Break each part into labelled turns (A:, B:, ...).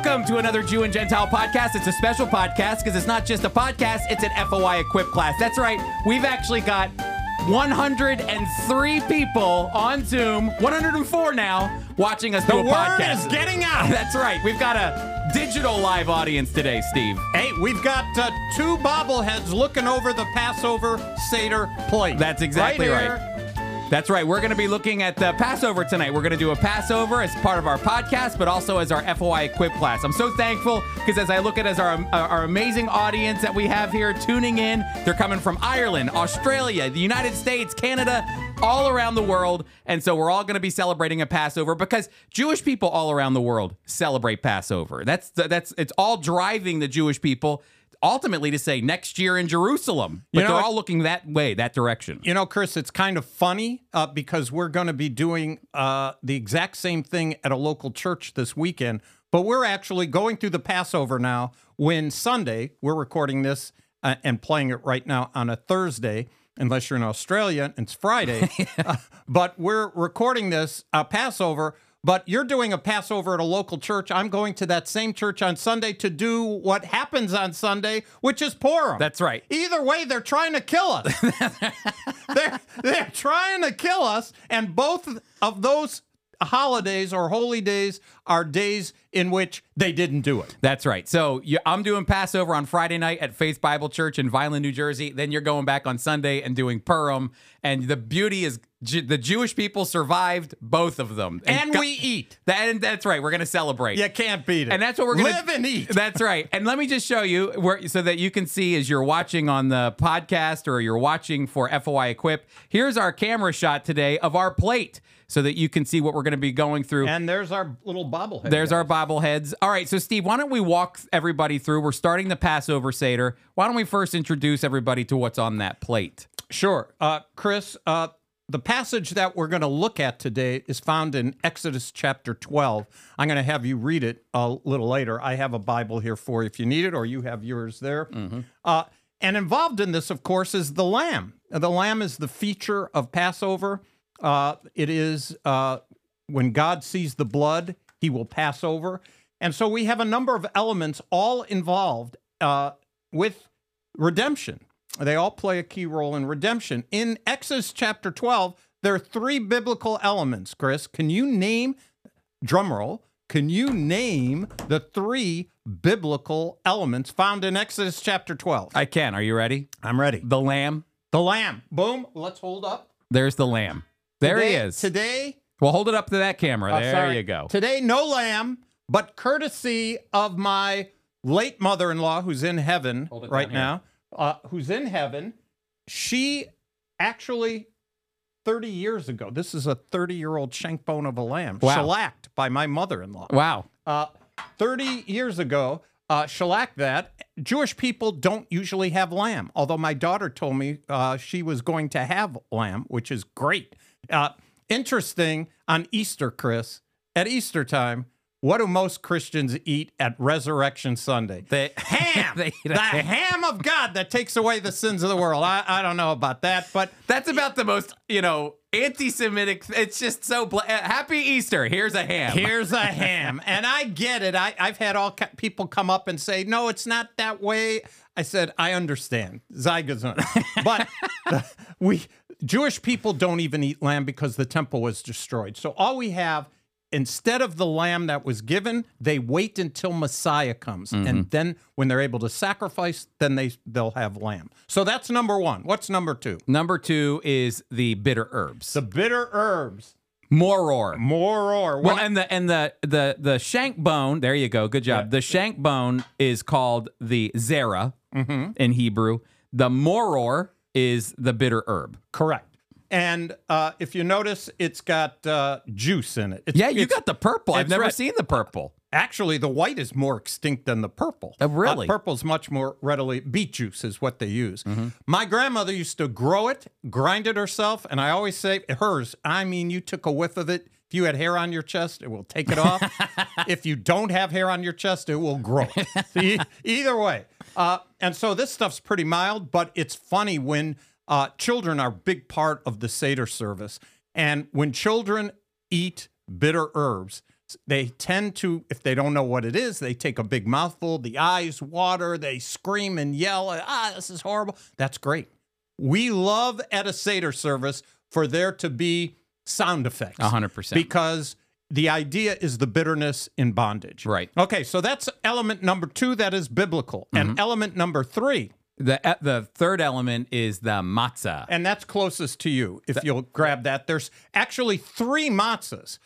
A: Welcome to another Jew and Gentile podcast. It's a special podcast because it's not just a podcast, it's an FOI Equip class. That's right. We've actually got 103 people on Zoom, 104 now, watching us do a podcast.
B: The word is getting out.
A: That's right. We've got a digital live audience today, Steve.
B: Hey, we've got two bobbleheads looking over the Passover Seder plate.
A: That's exactly right. That's right. We're going to be looking at the Passover tonight. We're going to do a Passover as part of our podcast, but also as our FOI Equip class. I'm so thankful because as I look at our amazing audience that we have here tuning in, they're coming from Ireland, Australia, the United States, Canada, all around the world. And so we're all going to be celebrating a Passover because Jewish people all around the world celebrate Passover. It's all driving the Jewish people ultimately to say next year in Jerusalem. But they're all looking that way, that direction.
B: You know, Chris, it's kind of funny because we're going to be doing the exact same thing at a local church this weekend, but we're actually going through the Passover now when Sunday, we're recording this and playing it right now on a Thursday, unless you're in Australia, it's Friday. But we're recording this Passover. But you're doing a Passover at a local church. I'm going to that same church on Sunday to do what happens on Sunday, which is Purim.
A: That's right.
B: Either way, they're trying to kill us. they're trying to kill us, and both of those holidays or holy days are days in which they didn't do it.
A: That's right. So I'm doing Passover on Friday night at Faith Bible Church in Vineland, New Jersey. Then you're going back on Sunday and doing Purim. And the beauty is the Jewish people survived both of them.
B: And we eat.
A: That's right. We're going to celebrate.
B: You can't beat it.
A: And that's what we're going to
B: live and eat.
A: That's right. And let me just show you so that you can see as you're watching on the podcast or you're watching for FOI Equip. Here's our camera shot today of our plate so that you can see what we're going to be going through.
B: And there's our little bobblehead.
A: There's our bobbleheads. All right, so Steve, why don't we walk everybody through? We're starting the Passover Seder. Why don't we first introduce everybody to what's on that plate?
B: Sure. Chris, the passage that we're going to look at today is found in Exodus chapter 12. I'm going to have you read it a little later. I have a Bible here for you if you need it, or you have yours there. Mm-hmm. And involved in this, of course, is the lamb. The lamb is the feature of Passover. It is when God sees the blood, he will pass over. And so we have a number of elements all involved with redemption. They all play a key role in redemption. In Exodus chapter 12, there are three biblical elements, Chris. Can you name, drumroll, can you name the three biblical elements found in Exodus chapter 12?
A: I can. Are you ready?
B: I'm ready.
A: The lamb.
B: The lamb. Boom. Let's hold up.
A: There's the lamb. There he is.
B: Today.
A: Well, hold it up to that camera. There you go.
B: Today, no lamb, but courtesy of my late mother-in-law who's in heaven right now, who's in heaven, she actually 30 years ago, this is a 30-year-old shank bone of a lamb, shellacked by my mother-in-law.
A: Wow.
B: 30 years ago, shellacked that. Jewish people don't usually have lamb, although my daughter told me she was going to have lamb, which is great. Interesting, on Easter, Chris, at Easter time, what do most Christians eat at Resurrection Sunday? The ham. The ham of God that takes away the sins of the world. I don't know about that, but
A: that's about the most, anti-Semitic. It's just so happy Easter. Here's a ham.
B: Here's a ham. And I get it. I've had people come up and say, no, it's not that way. I said, I understand. Zygazun. But Jewish people don't even eat lamb because the temple was destroyed. So all we have, instead of the lamb that was given, they wait until Messiah comes. Mm-hmm. And then when they're able to sacrifice, then they'll have lamb. So that's number one. What's number two?
A: Number two is the bitter herbs.
B: The bitter herbs.
A: Moror.
B: Well,
A: and the shank bone, there you go. Good job. Yeah. The shank bone is called the zera in Hebrew. The moror is the bitter herb.
B: Correct. And if you notice, it's got juice in it.
A: You got the purple. I've never seen the purple.
B: Actually, the white is more extinct than the purple.
A: Oh, really?
B: Purple's much more readily. Beet juice is what they use. Mm-hmm. My grandmother used to grow it, grind it herself, and I always say, hers, I mean, you took a whiff of it. If you had hair on your chest, it will take it off. If you don't have hair on your chest, it will grow. Either way. And so this stuff's pretty mild, but it's funny when children are a big part of the Seder service. And when children eat bitter herbs, They tend to, if they don't know what it is, they take a big mouthful, the eyes water, they scream and yell, this is horrible. That's great. We love at a Seder service for there to be sound effects.
A: 100%.
B: Because the idea is the bitterness in bondage.
A: Right.
B: Okay, so that's element number 2 that is biblical. And element number 3.
A: The third element is the matzah.
B: And that's closest to you, if you'll grab that. There's actually 3 matzahs.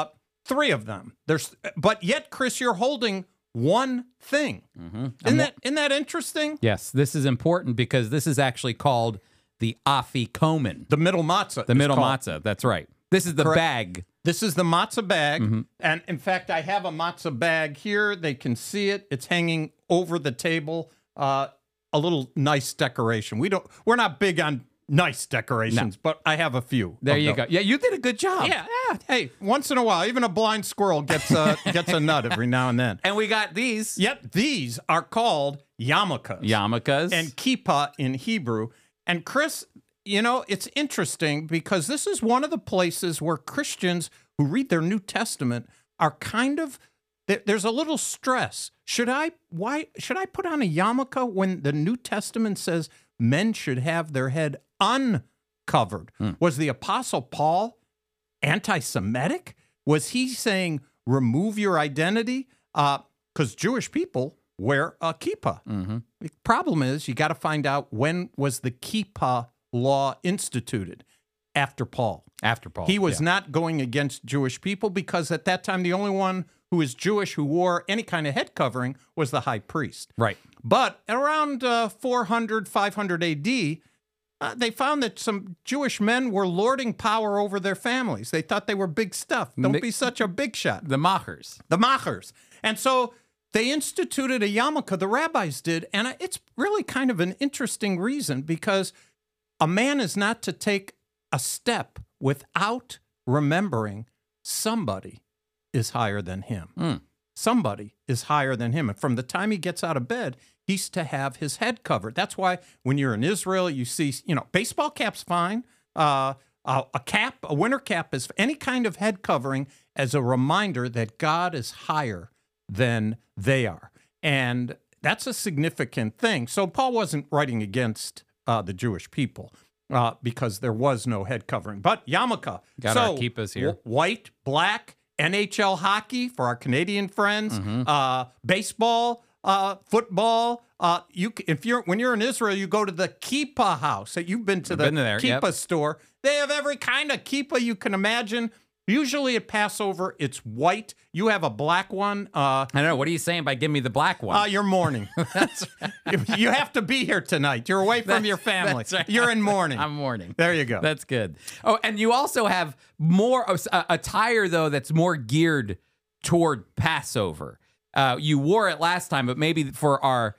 B: 3 of them. But yet, Chris, you're holding one thing. Isn't that interesting?
A: Yes, this is important because this is actually called the afikomen.
B: The middle matzah.
A: The middle matzah. That's right. This is the bag.
B: This is the matzah bag. And in fact, I have a matzah bag here. They can see it. It's hanging over the table. A little nice decoration. We're not big on nice decorations, but I have a few.
A: There you go. Yeah, you did a good job.
B: Yeah. Hey, once in a while, even a blind squirrel gets a nut every now and then.
A: And we got these.
B: Yep, these are called yarmulkes.
A: Yarmulkes.
B: And kippah in Hebrew. And Chris, it's interesting because this is one of the places where Christians who read their New Testament are kind of, there's a little stress. Should I put on a yarmulke when the New Testament says men should have their head uncovered? Was the Apostle Paul anti-Semitic? Was he saying remove your identity? Because Jewish people wear a kippah. The problem is you got to find out when was the kippah law instituted. After Paul. He was not going against Jewish people because at that time the only one who is Jewish who wore any kind of head covering was the high priest.
A: Right.
B: But around 400, 500 AD, they found that some Jewish men were lording power over their families. They thought they were big stuff. Don't be such a big shot.
A: The machers.
B: And so they instituted a yarmulke, the rabbis did, and it's really kind of an interesting reason because a man is not to take a step without remembering somebody is higher than him. Somebody is higher than him. And from the time he gets out of bed, he's to have his head covered. That's why when you're in Israel, you see, baseball cap's fine. A winter cap is any kind of head covering as a reminder that God is higher than they are. And that's a significant thing. So Paul wasn't writing against the Jewish people because there was no head covering. But yarmulke.
A: Got our kippahs here.
B: White, black, NHL hockey for our Canadian friends, baseball, football. When you're in Israel, you go to the kippah house. You've been to the kippah store. They have every kind of kippah you can imagine. Usually at Passover, it's white. You have a black one.
A: I don't know. What are you saying by give me the black one?
B: You're mourning. You have to be here tonight. You're away from your family. Right. You're in mourning.
A: I'm mourning.
B: There you go.
A: That's good. Oh, and you also have more attire, though, that's more geared toward Passover. You wore it last time, but maybe for our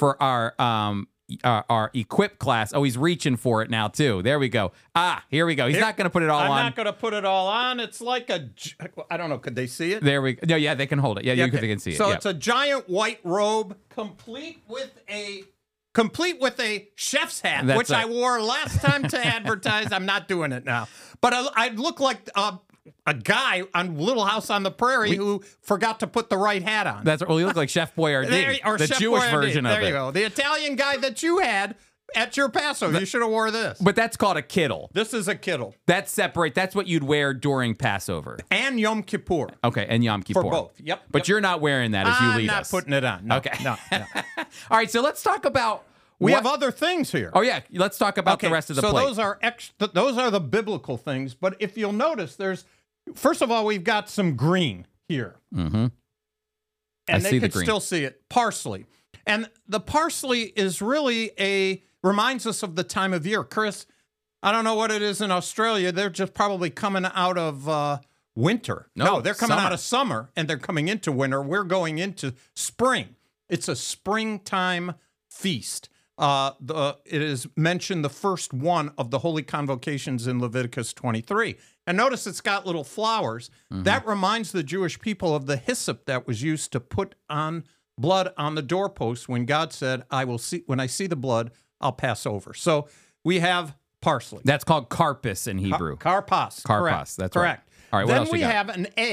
A: equip class. Oh, he's reaching for it now, too. There we go. Here we go. He's not going to put it all on.
B: I'm not going to put it all on. It's like I don't know. Could they see it?
A: There we go. No, yeah, they can hold it. Yeah, okay. They can see it.
B: So it's a giant white robe, complete with a chef's hat, which I wore last time to advertise. I'm not doing it now. But I look like a guy on Little House on the Prairie who forgot to put the right hat on.
A: You look like Chef Boyardee, the
B: Chef
A: Jewish
B: Boyardee.
A: version of it.
B: There you go. The Italian guy that you had at your Passover. You should have wore this.
A: But that's called a kittel.
B: This is a kittel.
A: That's separate. That's what you'd wear during Passover.
B: And Yom Kippur.
A: Okay, and Yom Kippur.
B: For both. Yep.
A: But you're not wearing that as you lead us.
B: I'm not putting it on. No,
A: okay.
B: No.
A: All right, so let's talk about...
B: We have other things here.
A: Oh, yeah. Let's talk about the rest of the plate.
B: So those are the biblical things. But if you'll notice, first of all, we've got some green here.
A: Mm-hmm.
B: And they can still see it. Parsley. And the parsley is really reminds us of the time of year. Chris, I don't know what it is in Australia. They're just probably coming out of winter. No, they're coming out of summer, and they're coming into winter. We're going into spring. It's a springtime feast. It is mentioned the first one of the holy convocations in Leviticus 23. And notice it's got little flowers. Mm-hmm. That reminds the Jewish people of the hyssop that was used to put on blood on the doorpost when God said, when I see the blood, I'll pass over. So we have parsley.
A: That's called karpas in Hebrew.
B: Karpas.
A: Karpas. That's
B: correct.
A: Right. All right.
B: Then
A: what else
B: we have an egg.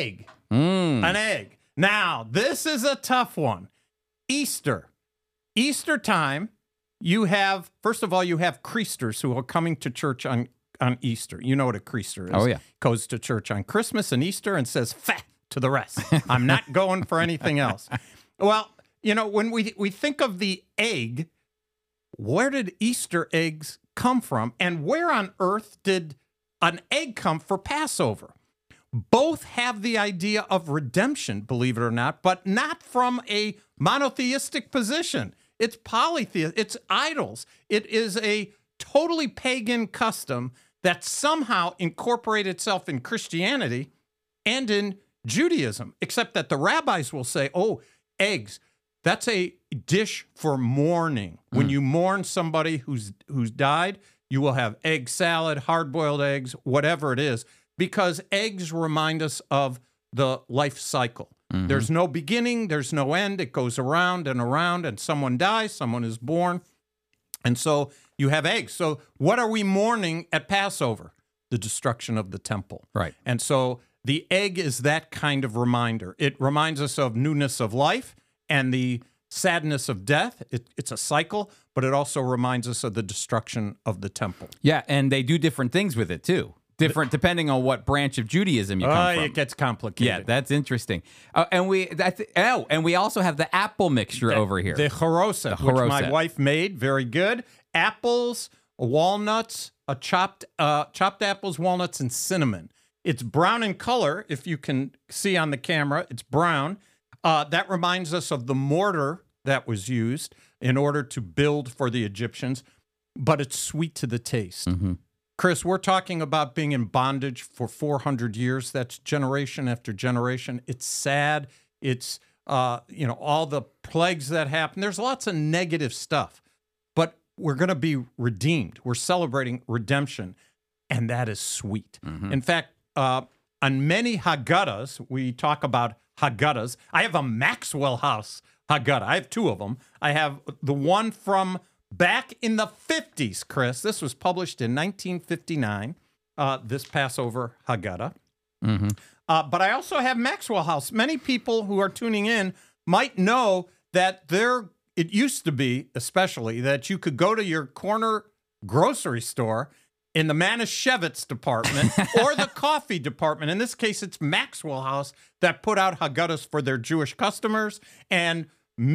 B: An egg. Now, this is a tough one. Easter. Easter time, you have, first of all, you have creasters who are coming to church on Easter. You know what a creaster is.
A: Oh, yeah.
B: Goes to church on Christmas and Easter and says, "Fah," to the rest. I'm not going for anything else. Well, when we think of the egg, where did Easter eggs come from? And where on earth did an egg come for Passover? Both have the idea of redemption, believe it or not, but not from a monotheistic position. It's polytheistic. It's idols. It is a totally pagan custom that somehow incorporated itself in Christianity and in Judaism, except that the rabbis will say, oh, eggs, that's a dish for mourning. When you mourn somebody who's died, you will have egg salad, hard-boiled eggs, whatever it is, because eggs remind us of the life cycle. There's no beginning, there's no end. It goes around, and someone dies, someone is born. And so you have eggs. So what are we mourning at Passover? The destruction of the temple.
A: Right.
B: And so the egg is that kind of reminder. It reminds us of newness of life and the sadness of death. It's a cycle, but it also reminds us of the destruction of the temple.
A: Yeah, and they do different things with it, too. Different depending on what branch of Judaism you come from.
B: It gets complicated.
A: Yeah, that's interesting. And we also have the apple mixture over here.
B: The charoset, which my wife made, very good. Apples, walnuts, chopped apples, walnuts, and cinnamon. It's brown in color. If you can see on the camera, it's brown. That reminds us of the mortar that was used in order to build for the Egyptians, but it's sweet to the taste. Chris, we're talking about being in bondage for 400 years. That's generation after generation. It's sad. It's, all the plagues that happen. There's lots of negative stuff, but we're going to be redeemed. We're celebrating redemption, and that is sweet. In fact, on many Haggadahs, we talk about Haggadahs. I have a Maxwell House Haggadah. I have two of them. I have the one from back in the 50s, Chris. This was published in 1959, this Passover Haggadah. But I also have Maxwell House. Many people who are tuning in might know that it used to be, especially, that you could go to your corner grocery store in the Manischewitz department or the coffee department. In this case, it's Maxwell House that put out Haggadahs for their Jewish customers. And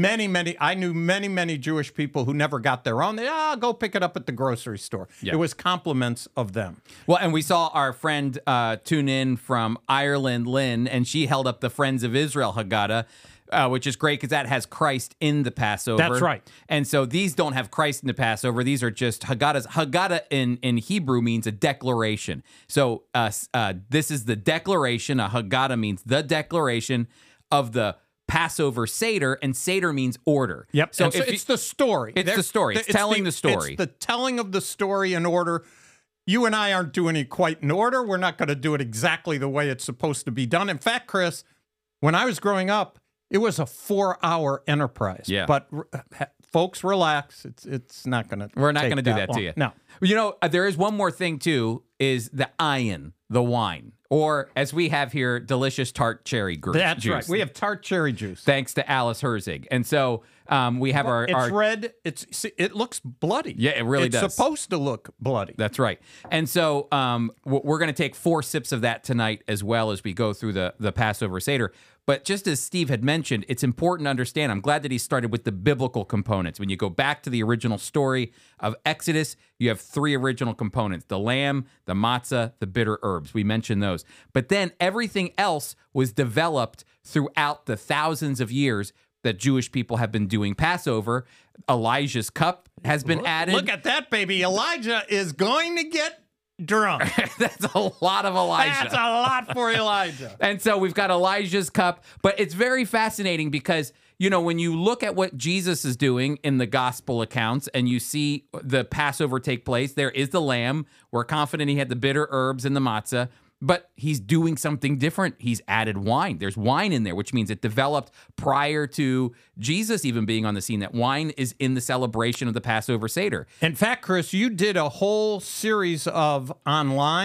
B: I knew many Jewish people who never got their own. I'll go pick it up at the grocery store. Yeah. It was compliments of them.
A: Well, and we saw our friend tune in from Ireland, Lynn, and she held up the Friends of Israel Haggadah, which is great because that has Christ in the Passover.
B: That's right.
A: And so these don't have Christ in the Passover. These are just Haggadahs. Haggadah in Hebrew means a declaration. So this is the declaration. A Haggadah means the declaration of the Passover Seder, and Seder means order.
B: Yep. So it's the story.
A: It's the story. It's telling the story.
B: It's the telling of the story in order. You and I aren't doing it quite in order. We're not going to do it exactly the way it's supposed to be done. In fact, Chris, when I was growing up, it was a 4-hour enterprise.
A: Yeah.
B: But folks, relax. It's not going to.
A: We're not going to do that to you.
B: No.
A: There is one more thing too. Is the ayin, the wine. Or, as we have here, delicious tart cherry juice.
B: That's right. We have tart cherry juice.
A: Thanks to Alice Herzig. And so we have
B: It's red. It looks bloody.
A: Yeah, it really does.
B: It's supposed to look bloody.
A: That's right. And so we're going to take 4 sips of that tonight as well as we go through the Passover Seder. But just as Steve had mentioned, it's important to understand, I'm glad that he started with the biblical components. When you go back to the original story of Exodus, you have 3 original components: the lamb, the matzah, the bitter herbs. We mentioned those. But then everything else was developed throughout the thousands of years that Jewish people have been doing Passover. Elijah's cup has been added.
B: Look at that, baby. Elijah is going to get drunk.
A: That's a lot of Elijah.
B: That's a lot for Elijah.
A: And so we've got Elijah's cup, but it's very fascinating because, when you look at what Jesus is doing in the gospel accounts and you see the Passover take place, there is the lamb. We're confident he had the bitter herbs and the matzah, but he's doing something different. He's added wine. There's wine in there, which means it developed prior to Jesus even being on the scene. That wine is in the celebration of the Passover Seder.
B: In fact, Chris, you did a whole series of online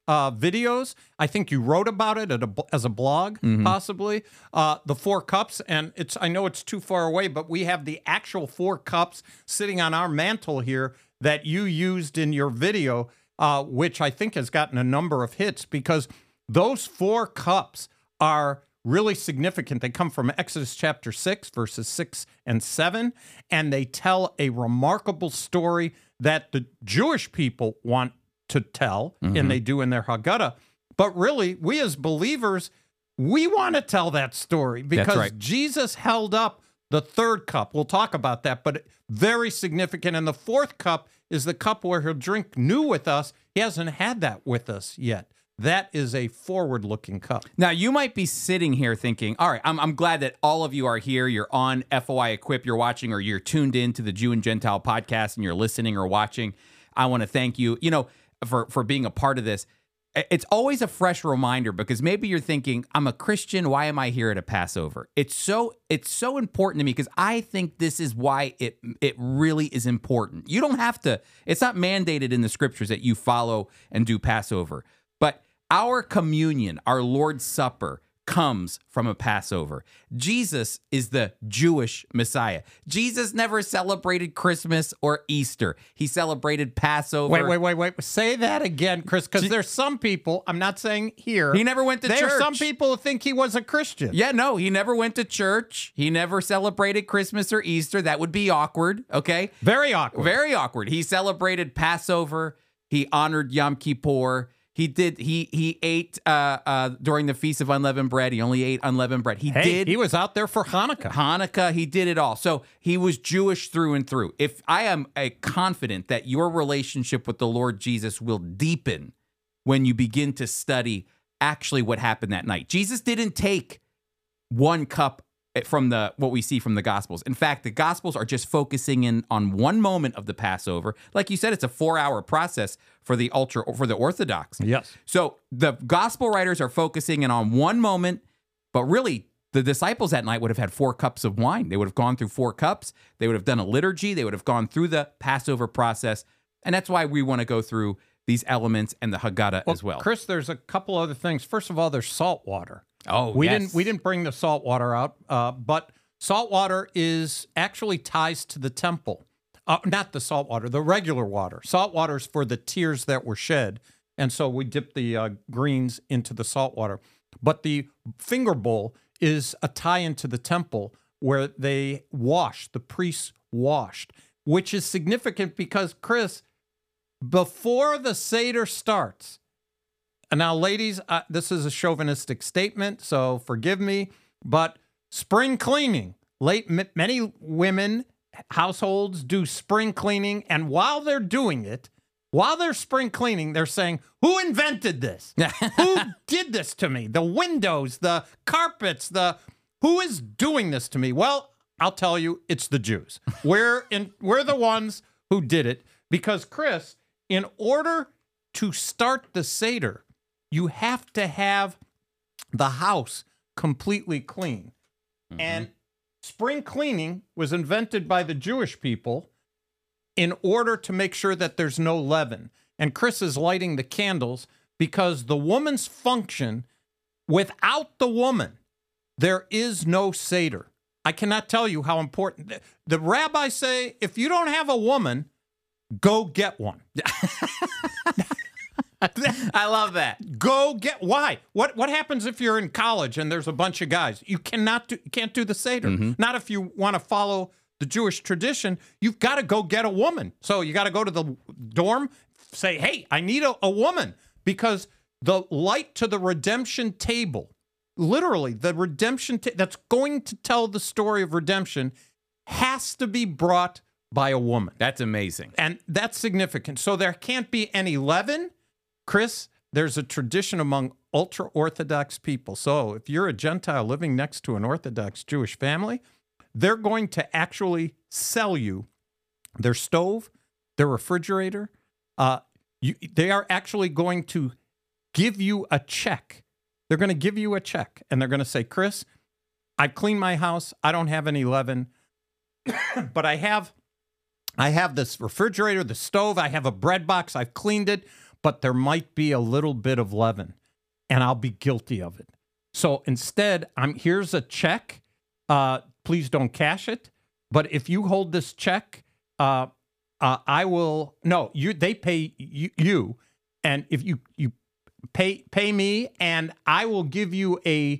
B: videos. I think you wrote about it as a blog, possibly. The 4 cups, and I know it's too far away, but we have the actual 4 cups sitting on our mantle here that you used in your video, which I think has gotten a number of hits because those 4 cups are really significant. They come from Exodus chapter 6, verses 6 and 7, and they tell a remarkable story that the Jewish people want to tell, and they do in their Haggadah. But really, we as believers, we want to tell that story because Jesus held up the 3rd cup. We'll talk about that, but very significant. And the 4th cup is the cup where he'll drink new with us. He hasn't had that with us yet. That is a forward-looking cup.
A: Now, you might be sitting here thinking, all right, I'm glad that all of you are here. You're on FOI Equip, you're watching, or you're tuned in to the Jew and Gentile podcast, and you're listening or watching. I want to thank you, for being a part of this. It's always a fresh reminder because maybe you're thinking, I'm a Christian. Why am I here at a Passover? It's so important to me because I think this is why it really is important. You don't have to. It's not mandated in the scriptures that you follow and do Passover. But our communion, our Lord's Supper, comes from a Passover. Jesus is the Jewish Messiah. Jesus never celebrated Christmas or Easter. He celebrated Passover.
B: Wait. Say that again, Chris, because there's some people, I'm not saying here.
A: He never went to church.
B: There are some people who think he was a Christian.
A: Yeah, no, he never went to church. He never celebrated Christmas or Easter. That would be awkward, okay?
B: Very awkward.
A: Very awkward. He celebrated Passover. He honored Yom Kippur. He did. He ate during the Feast of Unleavened Bread. He only ate unleavened bread.
B: He was out there for Hanukkah.
A: He did it all. So he was Jewish through and through. If I am confident that your relationship with the Lord Jesus will deepen when you begin to study actually what happened that night. Jesus didn't take 1 cup from what we see from the Gospels. In fact, the Gospels are just focusing in on one moment of the Passover. Like you said, it's a 4-hour process for the Orthodox.
B: Yes.
A: So the Gospel writers are focusing in on one moment, but really the disciples that night would have had 4 cups of wine. They would have gone through 4 cups. They would have done a liturgy. They would have gone through the Passover process. And that's why we want to go through these elements and the Haggadah as well.
B: Chris, there's a couple other things. First of all, there's salt water.
A: Oh,
B: we
A: yes.
B: didn't bring the salt water out, but salt water is actually ties to the temple. Not the salt water, the regular water. Salt water is for the tears that were shed, and so we dip the greens into the salt water. But the finger bowl is a tie into the temple where the priests washed, which is significant because, Chris, before the Seder starts. Now, ladies, this is a chauvinistic statement, so forgive me, but spring cleaning. Many women, households do spring cleaning, and while they're doing it, while they're spring cleaning, they're saying, who invented this? Who did this to me? The windows, the carpets, who is doing this to me? Well, I'll tell you, it's the Jews. We're the ones who did it because, Chris, in order to start the Seder, you have to have the house completely clean. Mm-hmm. And spring cleaning was invented by the Jewish people in order to make sure that there's no leaven. And Chris is lighting the candles because the woman's function, without the woman, there is no Seder. I cannot tell you how important. The rabbis say, if you don't have a woman, go get one.
A: I love that.
B: Go get. Why? What happens if you're in college and there's a bunch of guys? You can't do the Seder. Mm-hmm. Not if you want to follow the Jewish tradition. You've got to go get a woman. So you got to go to the dorm, say, hey, I need a woman, because the light to the redemption table, literally the redemption that's going to tell the story of redemption, has to be brought by a woman.
A: That's amazing.
B: And that's significant. So there can't be any leaven. Chris, there's a tradition among ultra-Orthodox people. So if you're a Gentile living next to an Orthodox Jewish family, they're going to actually sell you their stove, their refrigerator. They are actually going to give you a check. They're going to give you a check, and they're going to say, Chris, I've cleaned my house. I don't have any leaven, but I have this refrigerator, the stove. I have a bread box. I've cleaned it. but there might be a little bit of leaven, and I'll be guilty of it. So instead, here's a check. Please don't cash it. But if you hold this check, I will. No, they pay you, and if you pay me, and I will give you a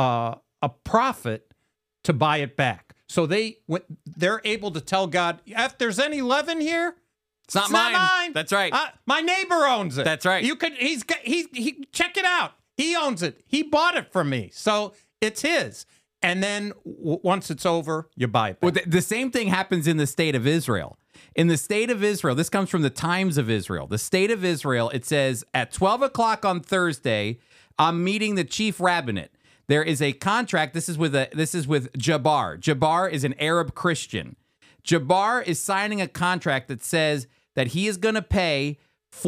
B: profit to buy it back. So they're able to tell God, if there's any leaven here,
A: it's not mine. That's right.
B: My neighbor owns it.
A: That's right.
B: You could. He check it out. He owns it. He bought it from me, so it's his. And then once it's over, you buy it back.
A: Well, the same thing happens in the state of Israel. In the state of Israel, this comes from the Times of Israel. The state of Israel, it says, at 12 o'clock on Thursday, I'm meeting the chief rabbinate. There is a contract. This is with Jabbar. Jabbar is an Arab Christian. Jabbar is signing a contract that says that he is going to pay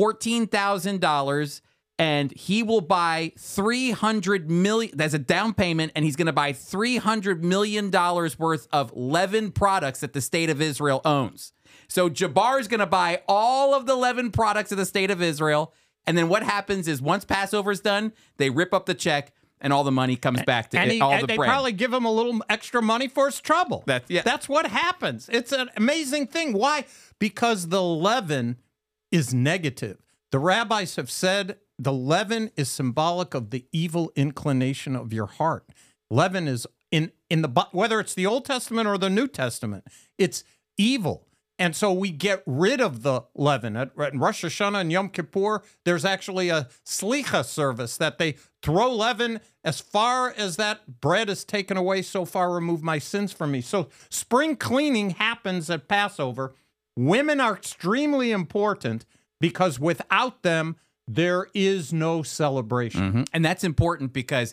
A: $14,000 and he will buy $300 million. That's a down payment, and he's going to buy $300 million worth of leaven products that the state of Israel owns. So Jabbar is going to buy all of the leaven products of the state of Israel, and then what happens is once Passover is done, they rip up the check, and all the money comes back to all the
B: they
A: bread.
B: Probably give him a little extra money for his trouble. That's what happens. It's an amazing thing. Why? Because the leaven is negative. The rabbis have said the leaven is symbolic of the evil inclination of your heart. Leaven is in the whether it's the Old Testament or the New Testament, it's evil. And so we get rid of the leaven. At Rosh Hashanah and Yom Kippur, there's actually a slicha service that they throw leaven as far as that bread is taken away, so far remove my sins from me. So spring cleaning happens at Passover. Women are extremely important because without them, there is no celebration.
A: Mm-hmm. And that's important because,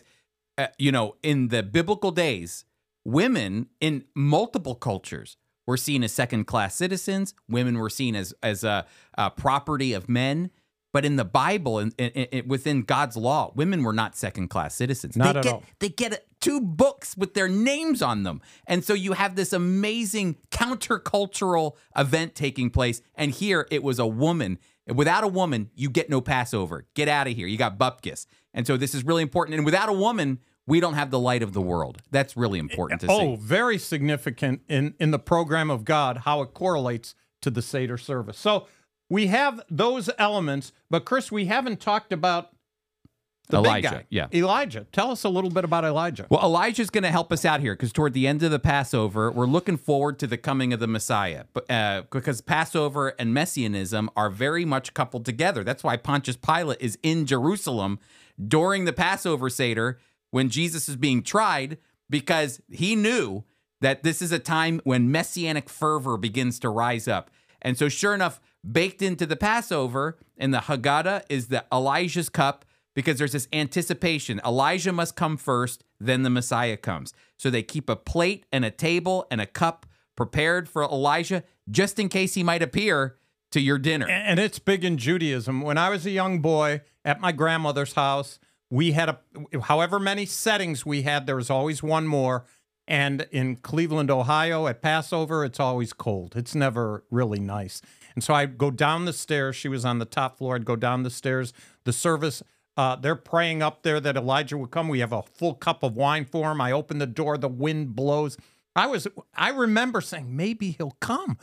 A: in the biblical days, women in multiple cultures were seen as second-class citizens. Women were seen as a property of men. But in the Bible and within God's law, women were not second-class citizens.
B: Not at all.
A: They get 2 books with their names on them. And so you have this amazing countercultural event taking place. And here it was a woman. Without a woman, you get no Passover. Get out of here. You got bupkis. And so this is really important. And without a woman, we don't have the light of the world. That's really important to see.
B: Oh, very significant in the program of God, how it correlates to the Seder service. So we have those elements, but Chris, we haven't talked about the
A: Elijah.
B: big guy.
A: Yeah.
B: Elijah. Tell us a little bit about Elijah.
A: Well, Elijah's going to help us out here because toward the end of the Passover, we're looking forward to the coming of the Messiah. Because Passover and Messianism are very much coupled together. That's why Pontius Pilate is in Jerusalem during the Passover Seder when Jesus is being tried, because he knew that this is a time when messianic fervor begins to rise up. And so sure enough, baked into the Passover in the Haggadah is the Elijah's cup, because there's this anticipation. Elijah must come first, then the Messiah comes. So they keep a plate and a table and a cup prepared for Elijah just in case he might appear to your dinner.
B: And it's big in Judaism. When I was a young boy at my grandmother's house, we had however many settings we had, there was always one more. And in Cleveland, Ohio, at Passover, it's always cold. It's never really nice. And so I'd go down the stairs. She was on the top floor. I'd go down the stairs. The service, they're praying up there that Elijah would come. We have a full cup of wine for him. I open the door. The wind blows. I remember saying, maybe he'll come.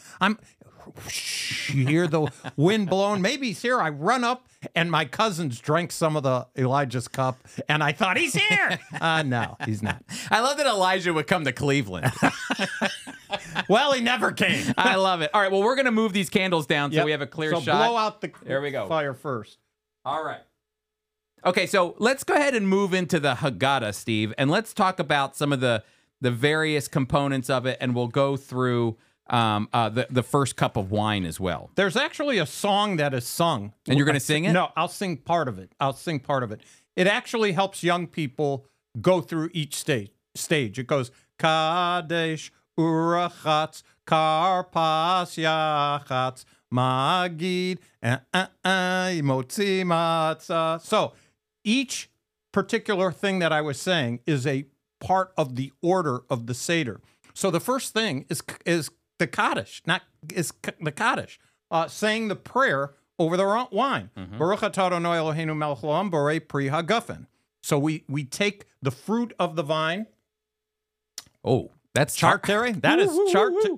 B: You hear the wind blowing. Maybe he's here. I run up, and my cousins drank some of the Elijah's cup, and I thought, he's here. No, he's not.
A: I love that Elijah would come to Cleveland.
B: Well, he never came.
A: I love it. All right, well, we're going to move these candles down so we have a clear shot.
B: So blow out the
A: there we go.
B: fire first.
A: All right. Okay, so let's go ahead and move into the Haggadah, Steve, and let's talk about some of the various components of it, and we'll go through the first cup of wine as well.
B: There's actually a song that is sung.
A: And you're going to sing it?
B: No, I'll sing part of it. It actually helps young people go through each stage. It goes, Kadesh, Urachatz, Karpas, Yachatz, Magid, Motzi, Matzah. So each particular thing that I was saying is a part of the order of the Seder. So the first thing is the Kaddish, saying the prayer over the wine. Baruch atah Adonai Eloheinu melech haolam borei pri hagafen. So we take the fruit of the vine.
A: Oh, that's
B: Terry. That is chart.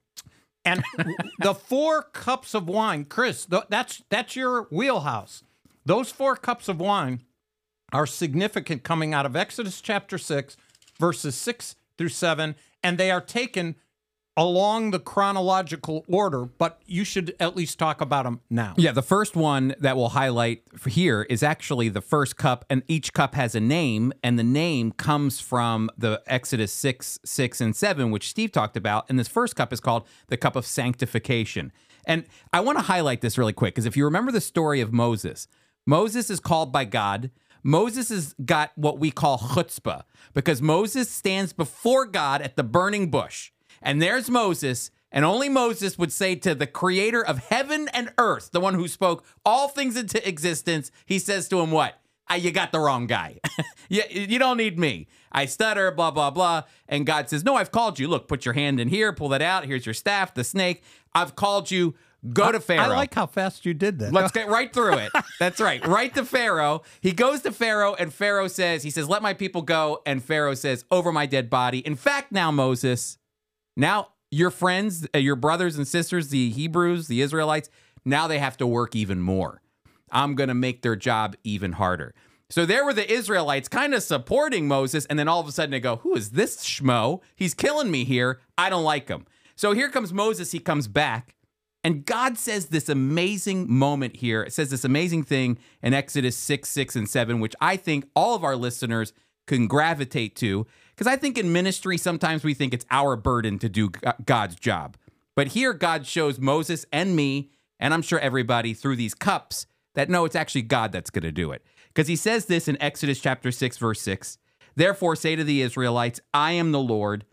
B: And the 4 cups of wine, Chris, that's your wheelhouse. Those 4 cups of wine are significant coming out of Exodus chapter 6, verses 6 through 7, and they are taken along the chronological order, but you should at least talk about them now.
A: Yeah, the first one that we'll highlight here is actually the first cup, and each cup has a name, and the name comes from the Exodus 6, 6, and 7, which Steve talked about, and this first cup is called the cup of sanctification. And I want to highlight this really quick, because if you remember the story of Moses, Moses is called by God. Moses has got what we call chutzpah, because Moses stands before God at the burning bush. And there's Moses, and only Moses would say to the creator of heaven and earth, the one who spoke all things into existence, he says to him, what? You got the wrong guy. You don't need me. I stutter, blah, blah, blah. And God says, no, I've called you. Look, put your hand in here, pull that out. Here's your staff, the snake. I've called you. Go to Pharaoh.
B: I like how fast you did that.
A: Let's get right through it. That's right. Right to Pharaoh. He goes to Pharaoh, and Pharaoh says, let my people go. And Pharaoh says, over my dead body. In fact, now, Moses, now your friends, your brothers and sisters, the Hebrews, the Israelites, now they have to work even more. I'm going to make their job even harder. So there were the Israelites kind of supporting Moses, and then all of a sudden they go, who is this schmo? He's killing me here. I don't like him. So here comes Moses. He comes back, and God says this amazing moment here. It says this amazing thing in Exodus 6, 6, and 7, which I think all of our listeners can gravitate to, because I think in ministry, sometimes we think it's our burden to do God's job. But here God shows Moses and me, and I'm sure everybody through these cups, that no, it's actually God that's going to do it. Because he says this in Exodus chapter 6, verse 6, therefore say to the Israelites, I am the Lord.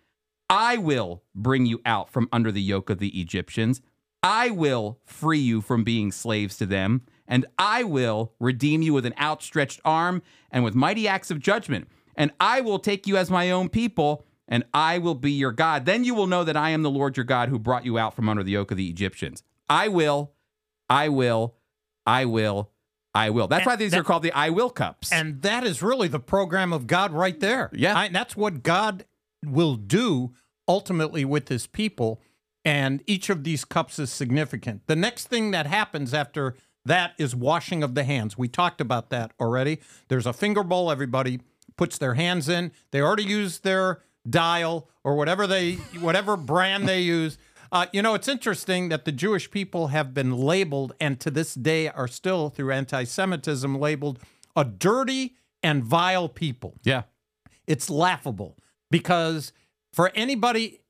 A: I will bring you out from under the yoke of the Egyptians. I will free you from being slaves to them, and I will redeem you with an outstretched arm and with mighty acts of judgment. And I will take you as my own people, and I will be your God. Then you will know that I am the Lord your God who brought you out from under the yoke of the Egyptians. I will, I will, I will, I will. That's why these are called the I will cups.
B: And that is really the program of God right there.
A: Yeah.
B: That's what God will do ultimately with his people. And each of these cups is significant. The next thing that happens after that is washing of the hands. We talked about that already. There's a finger bowl. Everybody puts their hands in. They already used their dial or whatever brand they use. It's interesting that the Jewish people have been labeled, and to this day are still, through anti-Semitism, labeled a dirty and vile people.
A: Yeah.
B: It's laughable because for anybody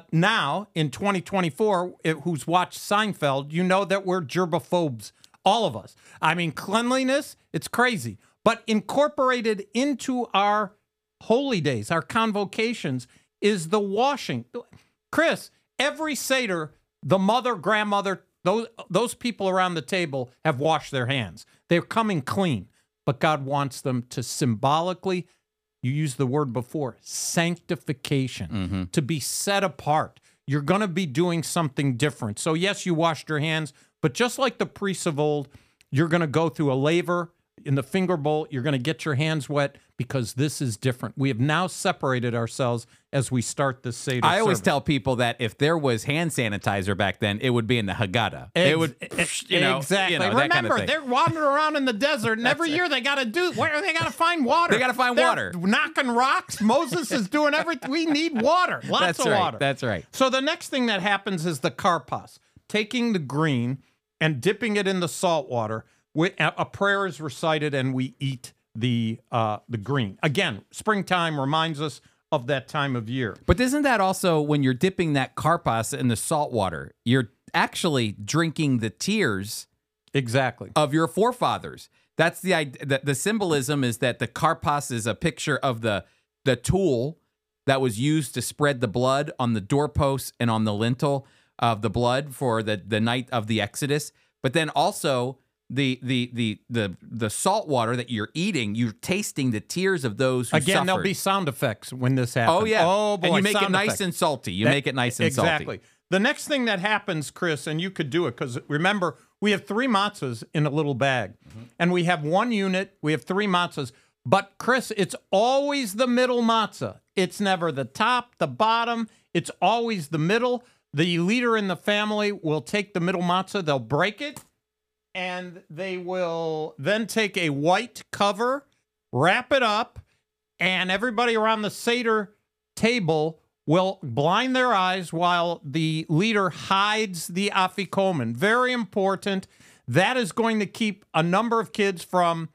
B: now in 2024 who's watched Seinfeld, you know that we're gerbophobes, all of us. I mean, cleanliness, it's crazy. But incorporated into our holy days, our convocations, is the washing. Chris, every Seder, the mother, grandmother, those people around the table have washed their hands. They're coming clean. But God wants them to symbolically, you used the word before, sanctification, to be set apart. You're going to be doing something different. So yes, you washed your hands, but just like the priests of old, you're going to go through a laver in the finger bowl. You're going to get your hands wet because this is different. We have now separated ourselves as we start this Seder
A: I always
B: service.
A: tell people that if there was hand sanitizer back then, it would be in the Haggadah. It would,
B: Exactly.
A: that
B: Remember,
A: kind of thing.
B: they're wandering around in the desert, and every year they got to do. Where they got to find water.
A: They gotta find
B: They're
A: water.
B: knocking rocks. Moses is doing everything. We need water. Lots
A: That's
B: of
A: right.
B: water.
A: That's right.
B: So the next thing that happens is the karpas, taking the green and dipping it in the salt water. A prayer is recited, and we eat the green. Again, springtime reminds us of that time of year.
A: But isn't that also when you're dipping that karpas in the salt water, you're actually drinking the tears
B: Exactly.
A: of your forefathers? That's the idea. The symbolism is that the karpas is a picture of the tool that was used to spread the blood on the doorposts and on the lintel of the blood for the night of the Exodus. But then also the salt water that you're eating, you're tasting the tears of those who
B: Again,
A: suffered.
B: there'll be sound effects when this happens.
A: Oh, yeah.
B: Oh, boy.
A: And you make it
B: sound
A: nice
B: effects.
A: and salty. You make it nice and salty.
B: Exactly. The next thing that happens, Chris, and you could do it, because remember, we have 3 matzahs in a little bag. And we have 1 unit, we have 3 matzahs. But Chris, it's always the middle matzah. It's never the top, the bottom. It's always the middle. The leader in the family will take the middle matzah, they'll break it, and they will then take a white cover, wrap it up, and everybody around the Seder table will blind their eyes while the leader hides the afikomen. Very important. That is going to keep a number of kids from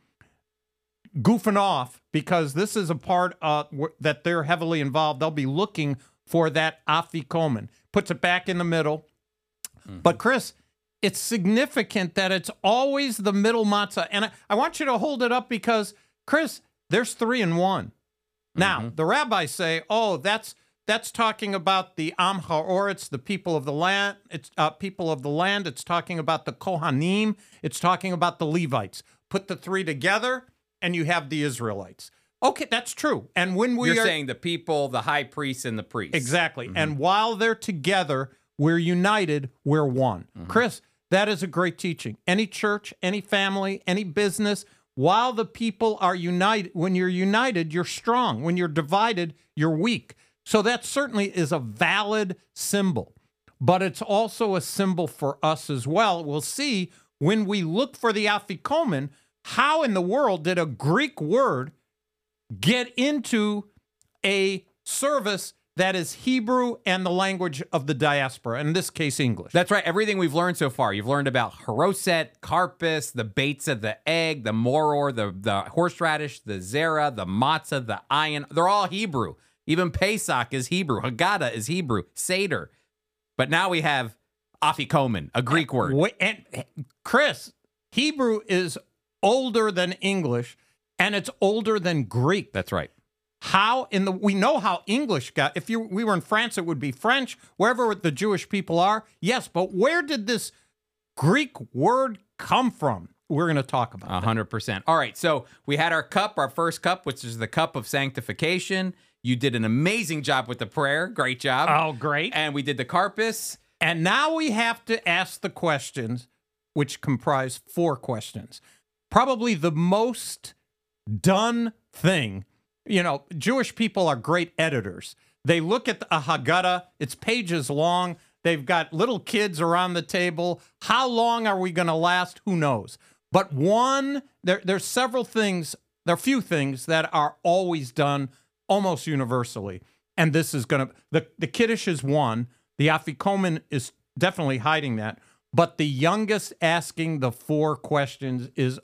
B: goofing off, because this is a part that they're heavily involved. They'll be looking for that afikomen. Puts it back in the middle. But Chris, it's significant that it's always the middle matzah. And I want you to hold it up because, Chris, there's 3 in 1. Now, the rabbis say, oh, that's talking about the Am Ha'oretz, the people of the land. It's people of the land. It's talking about the Kohanim. It's talking about the Levites. Put the 3 together, and you have the Israelites. Okay, that's true. And when
A: You're saying the people, the high priest, and the priest.
B: Exactly. And while they're together, we're united, we're one. Chris, that is a great teaching. Any church, any family, any business, while the people are united, when you're united, you're strong. When you're divided, you're weak. So that certainly is a valid symbol. But it's also a symbol for us as well. We'll see when we look for the afikomen, how in the world did a Greek word get into a service that is Hebrew and the language of the diaspora, in this case, English?
A: That's right. Everything we've learned so far. You've learned about haroset, karpis, the beitzah, the egg, the moror, the horseradish, the zera, the matzah, the ayin. They're all Hebrew. Even Pesach is Hebrew. Haggadah is Hebrew. Seder. But now we have afikomen, a Greek word.
B: And Chris, Hebrew is older than English, and it's older than Greek.
A: That's right.
B: We know how English got. If we were in France, it would be French. Wherever the Jewish people are, yes. But where did this Greek word come from? We're going to talk about
A: 100%. All right. So we had our cup, our first cup, which is the cup of sanctification. You did an amazing job with the prayer. Great job.
B: Oh, great.
A: And we did the karpis.
B: And now we have to ask the questions, which comprise 4 questions. Probably the most done thing. You know, Jewish people are great editors. They look at a Haggadah, it's pages long. They've got little kids around the table. How long are we going to last? Who knows? But there's several things, there are few things that are always done almost universally. And this is going to, the Kiddush is one. The afikomen is definitely hiding that. But the youngest asking the 4 questions is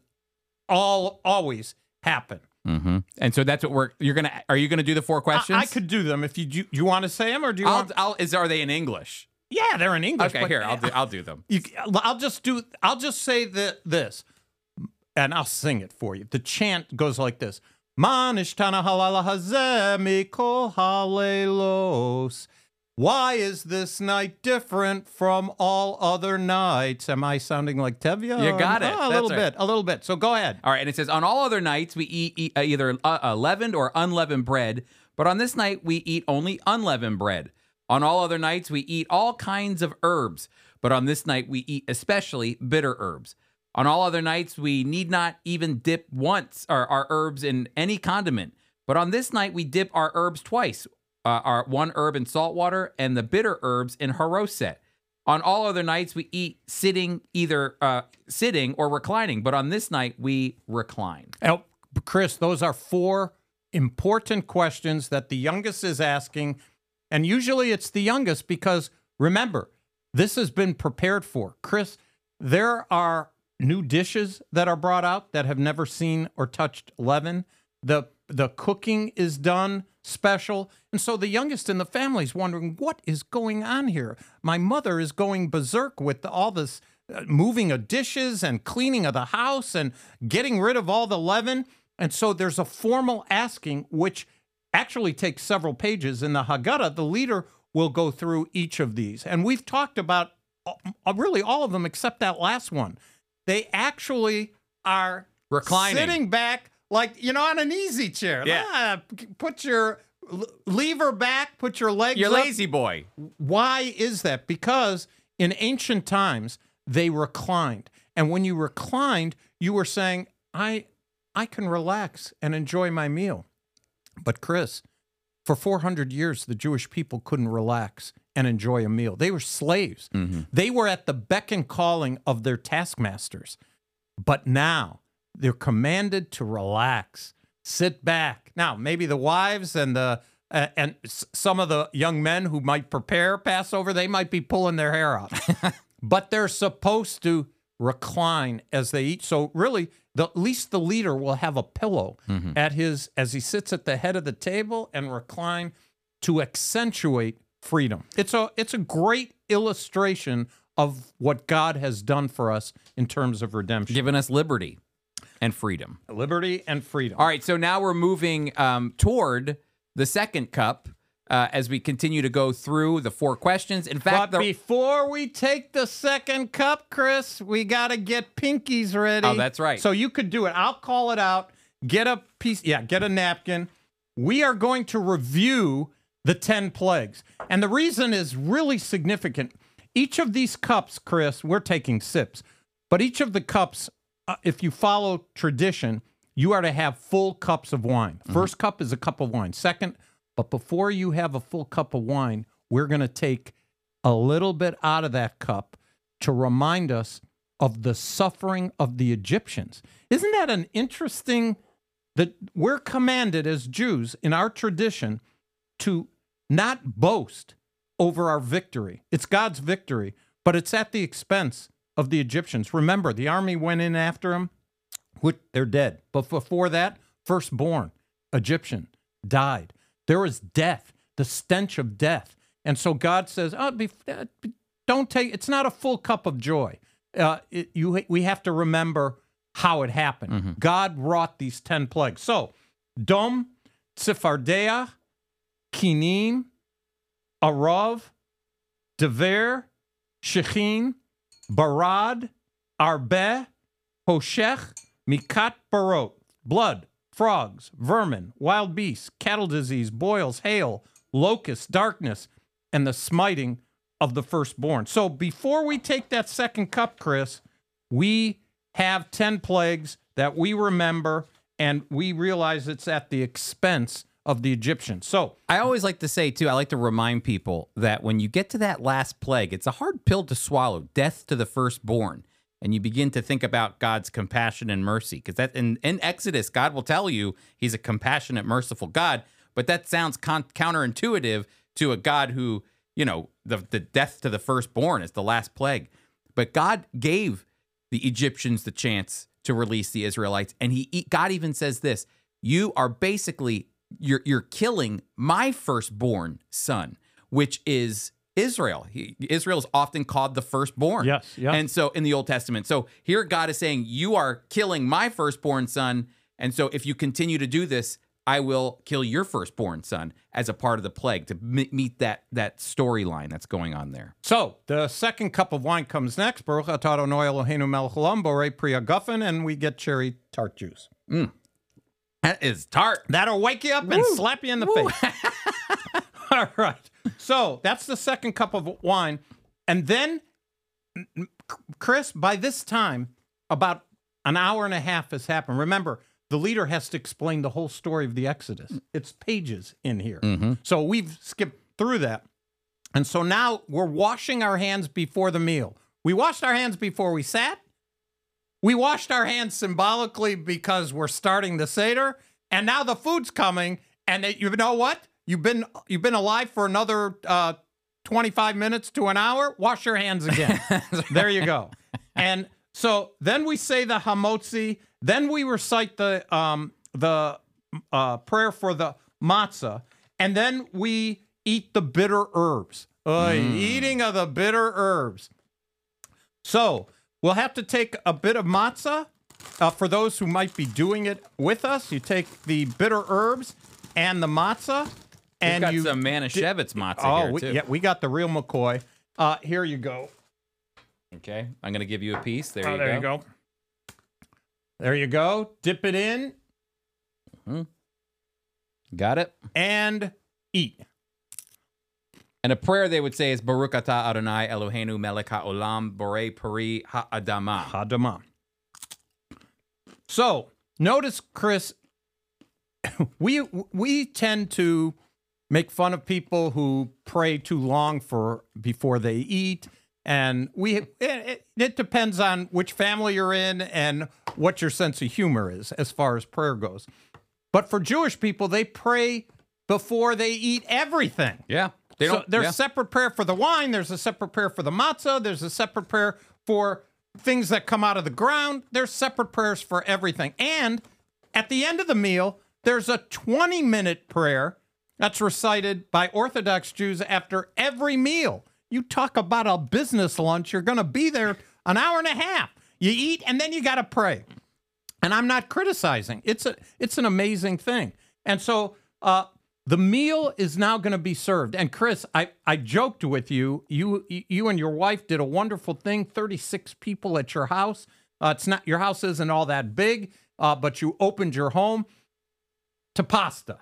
B: always happen.
A: And so that's what are you gonna do the 4 questions?
B: I could do them if you want to say them, or do you want?
A: Are they in English?
B: Yeah, they're in English.
A: Okay, here, I'll do them.
B: I'll just say this, and I'll sing it for you. The chant goes like this: Ma nishtana halala hazeh mikol halelos. Why is this night different from all other nights? Am I sounding like Tevye?
A: You got it.
B: A little bit. So go ahead.
A: All right, and it says, on all other nights, we eat either leavened or unleavened bread, but on this night, we eat only unleavened bread. On all other nights, we eat all kinds of herbs, but on this night, we eat especially bitter herbs. On all other nights, we need not even dip once our herbs in any condiment, but on this night, we dip our herbs twice. Our 1 herb in salt water and the bitter herbs in haroset. On all other nights, we eat sitting or reclining, but on this night, we recline.
B: Now, Chris, those are 4 important questions that the youngest is asking, and usually it's the youngest because, remember, this has been prepared for. Chris, there are new dishes that are brought out that have never seen or touched leaven. The cooking is done special. And so the youngest in the family is wondering, what is going on here? My mother is going berserk with all this moving of dishes and cleaning of the house and getting rid of all the leaven. And so there's a formal asking, which actually takes several pages. In the Haggadah, the leader will go through each of these. And we've talked about really all of them except that last one. They actually are
A: reclining,
B: sitting back like, on an easy chair.
A: Yeah.
B: Put your lever back, put your legs
A: You're
B: up.
A: lazy boy.
B: Why is that? Because in ancient times, they reclined. And when you reclined, you were saying, I can relax and enjoy my meal. But Chris, for 400 years, the Jewish people couldn't relax and enjoy a meal. They were slaves. They were at the beck and calling of their taskmasters. But now they're commanded to relax, sit back. Now, maybe the wives and some of the young men who might prepare Passover, they might be pulling their hair out. But they're supposed to recline as they eat. So really, at least the leader will have a pillow as he sits at the head of the table and recline to accentuate freedom. It's a great illustration of what God has done for us in terms of redemption.
A: Given us liberty and freedom.
B: Liberty and freedom.
A: All right, so now we're moving toward the second cup as we continue to go through the 4 questions. In fact,
B: But before we take the second cup, Chris, we got to get pinkies ready.
A: Oh, that's right.
B: So you could do it. I'll call it out. Get a piece. Yeah, get a napkin. We are going to review the 10 plagues. And the reason is really significant. Each of these cups, Chris, we're taking sips, but each of the cups, if you follow tradition, you are to have full cups of wine. First cup is a cup of wine. Second, but before you have a full cup of wine, we're going to take a little bit out of that cup to remind us of the suffering of the Egyptians. Isn't that an interesting, that we're commanded as Jews in our tradition to not boast over our victory. It's God's victory, but it's at the expense of the Egyptians. Remember, the army went in after them. They're dead. But before that, firstborn Egyptian died. There was death, the stench of death. And so God says, don't take, it's not a full cup of joy. We have to remember how it happened. God wrought these 10 plagues. So, Dom, Tzifardea, Kinim, Arav, Dever, Shechin, Barad, Arbeh, Hoshech, Mikat Barot, blood, frogs, vermin, wild beasts, cattle disease, boils, hail, locusts, darkness, and the smiting of the firstborn. So before we take that second cup, Chris, we have 10 plagues that we remember, and we realize it's at the expense of the Egyptians. So
A: I always like to say, too, I like to remind people that when you get to that last plague, it's a hard pill to swallow, death to the firstborn. And you begin to think about God's compassion and mercy. Because that in Exodus, God will tell you he's a compassionate, merciful God. But that sounds counterintuitive to a God who, the death to the firstborn is the last plague. But God gave the Egyptians the chance to release the Israelites. And God even says this, you are basically, you're killing my firstborn son, which is Israel. Israel is often called the firstborn.
B: Yes.
A: And so in the Old Testament. So here God is saying, you are killing my firstborn son. And so if you continue to do this, I will kill your firstborn son as a part of the plague to meet that storyline that's going on there.
B: So the second cup of wine comes next. Baruch atah Adonai Eloheinu melech haolam borei pri hagafen, and we get cherry tart juice.
A: That is tart.
B: That'll wake you up and slap you in the face. All right. So that's the second cup of wine. And then, Chris, by this time, about an hour and a half has happened. Remember, the leader has to explain the whole story of the Exodus. It's pages in here. So we've skipped through that. And so now we're washing our hands before the meal. We washed our hands before we sat. We washed our hands symbolically because we're starting the Seder. And now the food's coming. And you know what? You've been alive for another 25 minutes to an hour. Wash your hands again. There you go. And so then we say the Hamotzi. Then we recite the prayer for the matzah, and then we eat the bitter herbs. Eating of the bitter herbs. So we'll have to take a bit of matzah. For those who might be doing it with us, you take the bitter herbs and the matzah. And
A: We've got some Manischewitz matzah here, too.
B: Yeah, we got the real McCoy. Here you go.
A: Okay, I'm going to give you a piece. There you go.
B: There you go. Dip it in.
A: Got it.
B: And eat.
A: And a prayer they would say is Baruch atah Adonai Eloheinu melech haolam borei peri ha'adama.
B: Hadama. So notice, Chris, we tend to make fun of people who pray too long before they eat. And it depends on which family you're in and what your sense of humor is as far as prayer goes. But for Jewish people, they pray before they eat everything.
A: Yeah.
B: There's a separate prayer for the wine. There's a separate prayer for the matzah. There's a separate prayer for things that come out of the ground. There's separate prayers for everything. And at the end of the meal, there's a 20-minute prayer that's recited by Orthodox Jews after every meal. You talk about a business lunch, you're going to be there an hour and a half. You eat, and then you got to pray. And I'm not criticizing. It's an amazing thing. And so the meal is now going to be served. And Chris, I joked with you. You and your wife did a wonderful thing. 36 people at your house. It's not, your house isn't all that big, but you opened your home to pasta.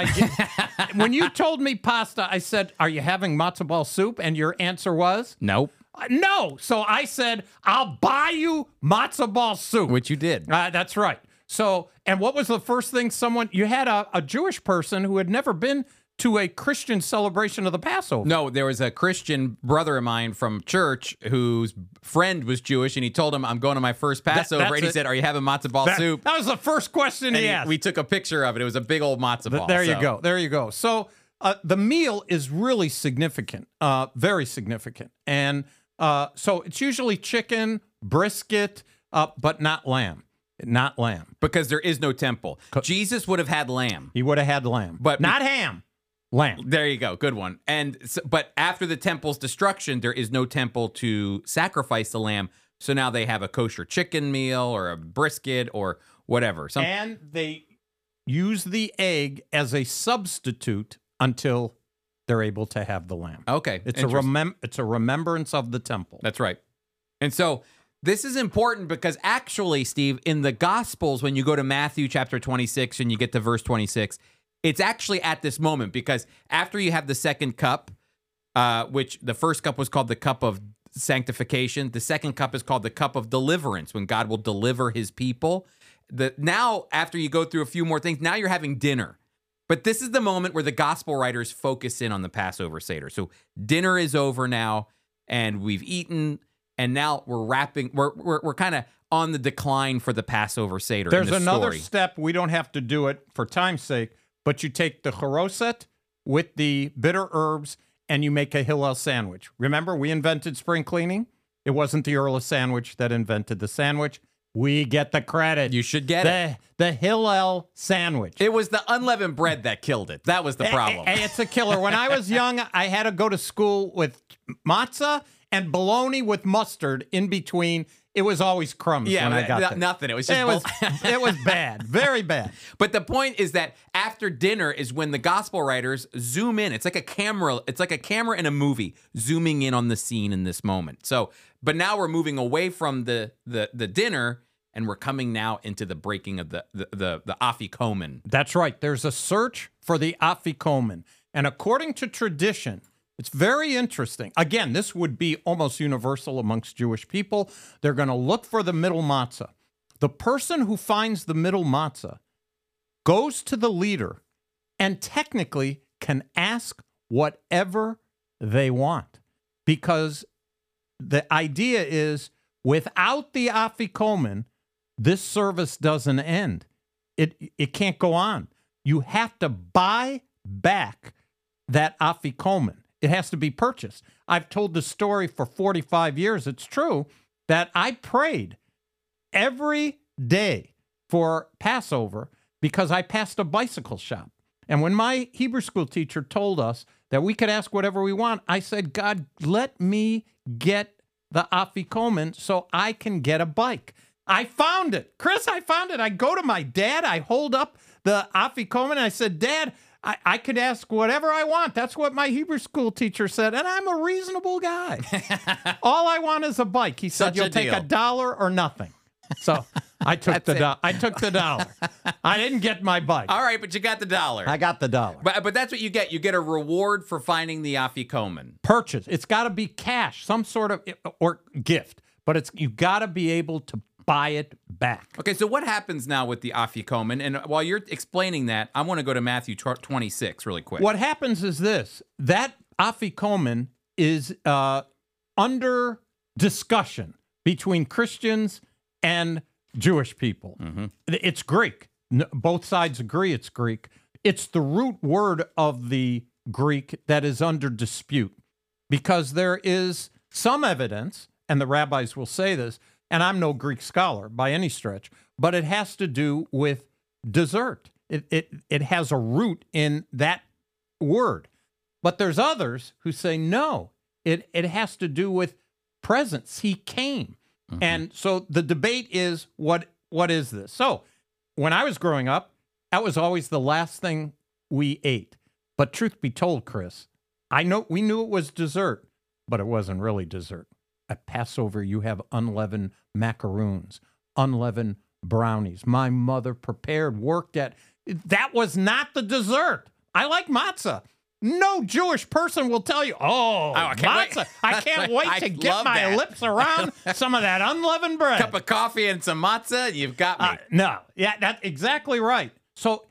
B: When you told me pasta, I said, "Are you having matzo ball soup?" And your answer was
A: Nope.
B: No. So I said, "I'll buy you matzo ball soup,"
A: Which you did.
B: That's right. So, and what was the first thing you had a Jewish person who had never been to a Christian celebration of the Passover?
A: No, there was a Christian brother of mine from church whose friend was Jewish, and he told him, "I'm going to my first Passover," and he said, "Are you having matzo ball soup?"
B: That was the first question he asked.
A: We took a picture of it. It was a big old matzo ball.
B: There you go. There you go. So the meal is really significant, very significant. And so it's usually chicken, brisket, but not lamb. Not lamb.
A: Because there is no temple. Jesus would have had lamb.
B: He would have had lamb.
A: But
B: not ham. Lamb.
A: There you go. Good one. But after the temple's destruction, there is no temple to sacrifice the lamb. So now they have a kosher chicken meal or a brisket or whatever.
B: And they use the egg as a substitute until they're able to have the lamb.
A: Okay.
B: It's a remembrance of the temple.
A: That's right. And so this is important because actually, Steve, in the Gospels, when you go to Matthew chapter 26 and you get to verse 26, it's actually at this moment, because after you have the second cup, which the first cup was called the cup of sanctification, the second cup is called the cup of deliverance, when God will deliver his people. Now, after you go through a few more things, now you're having dinner. But this is the moment where the gospel writers focus in on the Passover Seder. So dinner is over now, and we've eaten, and now we're wrapping. We're kind of on the decline for the Passover Seder.
B: There's another step. We don't have to do it for time's sake, but you take the charoset with the bitter herbs and you make a Hillel sandwich. Remember, we invented spring cleaning. It wasn't the Earl of Sandwich that invented the sandwich. We get the credit.
A: You should get it.
B: The Hillel sandwich.
A: It was the unleavened bread that killed it. That was the problem.
B: It's a killer. When I was young, I had to go to school with matzah and bologna with mustard in between. It was always crumbs when I got there.
A: Nothing. It was just
B: it was bad. Very bad.
A: But the point is that after dinner is when the gospel writers zoom in. It's like a camera. It's like a camera in a movie zooming in on the scene in this moment. So, but now we're moving away from the dinner, and we're coming now into the breaking of the afikomen.
B: That's right. There's a search for the afikomen. And according to tradition, it's very interesting. Again, this would be almost universal amongst Jewish people. They're going to look for the middle matzah. The person who finds the middle matzah goes to the leader and technically can ask whatever they want. Because the idea is, without the afikomen, this service doesn't end. It can't go on. You have to buy back that afikomen. It has to be purchased. I've told the story for 45 years. It's true that I prayed every day for Passover because I passed a bicycle shop. And when my Hebrew school teacher told us that we could ask whatever we want, I said, God, let me get the afikomen so I can get a bike. I found it. Chris, I found it. I go to my dad. I hold up the afikomen and I said, Dad, I could ask whatever I want. That's what my Hebrew school teacher said, and I'm a reasonable guy. All I want is a bike. He said, you'll take $1 or nothing. So I took I took the dollar. I didn't get my bike.
A: All right, but you got the dollar.
B: I got the dollar.
A: But that's what you get. You get a reward for finding the Afikoman.
B: Purchase. It's got to be cash, some sort of or gift, but you got to be able to buy it back.
A: Okay, so what happens now with the Afikoman? And while you're explaining that, I want to go to Matthew 26 really quick.
B: What happens is this: that Afikoman is under discussion between Christians and Jewish people. It's Greek. Both sides agree it's Greek. It's the root word of the Greek that is under dispute because there is some evidence, and the rabbis will say this, and I'm no Greek scholar by any stretch, but it has to do with dessert. It has a root in that word. But there's others who say no, it has to do with presence. He came. And so the debate is, what is this? So when I was growing up, that was always the last thing we ate. But truth be told, Chris, we knew it was dessert, but it wasn't really dessert. At Passover, you have unleavened macaroons, unleavened brownies. My mother prepared, worked at. That was not the dessert. I like matzah. No Jewish person will tell you, I can't matzah. I can't wait to get my lips around some of that unleavened bread.
A: Cup of coffee and some matzah, you've got me.
B: No, yeah, that's exactly right. So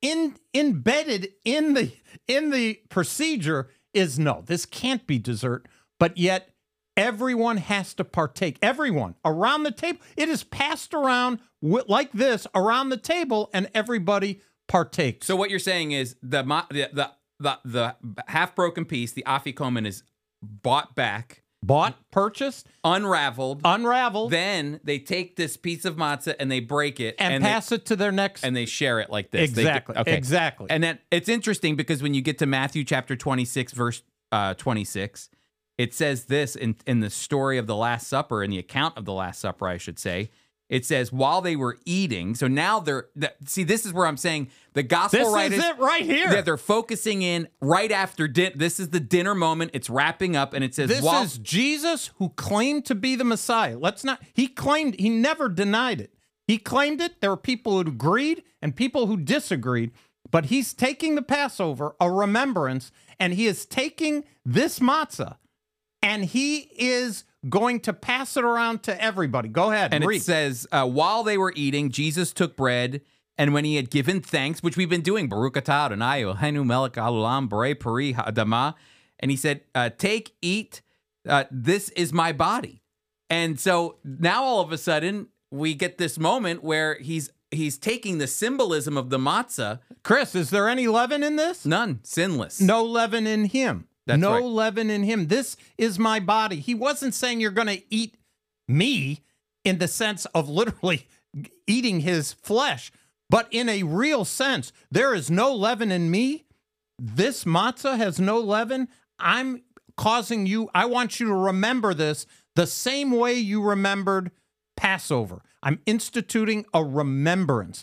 B: embedded in the procedure is no, this can't be dessert, but yet everyone has to partake. Everyone around the table. It is passed around like this around the table, and everybody partakes.
A: So what you're saying is the half-broken piece, the Afikoman, is bought back.
B: Purchased,
A: unraveled. Then they take this piece of matzah and they break it
B: and pass it to their next,
A: and they share it like this.
B: Exactly. Exactly.
A: And then it's interesting because when you get to Matthew chapter 26, verse 26, it says this in the story of the Last Supper, in the account of the Last Supper, I should say. It says, while they were eating, so now this is where I'm saying the gospel writers.
B: This is it right here.
A: Yeah, they're focusing in right after dinner. This is the dinner moment. It's wrapping up, and it says,
B: this is Jesus who claimed to be the Messiah. He never denied it. He claimed it. There were people who agreed and people who disagreed, but he's taking the Passover, a remembrance, and he is taking this matzah, and he is going to pass it around to everybody. Go ahead
A: and
B: read.
A: It says, while they were eating, Jesus took bread, and when he had given thanks, which we've been doing, Baruch atah Adonai Eloheinu melech haolam borei peri ha'adamah, and he said, take, eat, this is my body. And so now all of a sudden, we get this moment where he's taking the symbolism of the matzah.
B: Chris, is there any leaven in this?
A: None. Sinless.
B: No leaven in him.
A: That's right.
B: Leaven in him. This is my body. He wasn't saying you're going to eat me in the sense of literally eating his flesh, but in a real sense, there is no leaven in me. This matzah has no leaven. I want you to remember this the same way you remembered Passover. I'm instituting a remembrance.